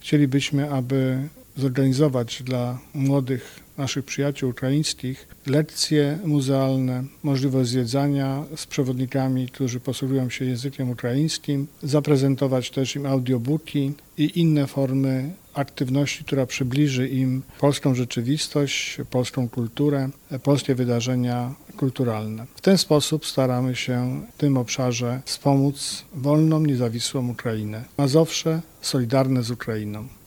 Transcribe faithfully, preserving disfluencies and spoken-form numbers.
Chcielibyśmy, aby zorganizować dla młodych naszych przyjaciół ukraińskich lekcje muzealne, możliwość zwiedzania z przewodnikami, którzy posługują się językiem ukraińskim, zaprezentować też im audiobooki i inne formy aktywności, która przybliży im polską rzeczywistość, polską kulturę, polskie wydarzenia kulturalne. W ten sposób staramy się w tym obszarze wspomóc wolną, niezawisłą Ukrainę. Mazowsze solidarne z Ukrainą.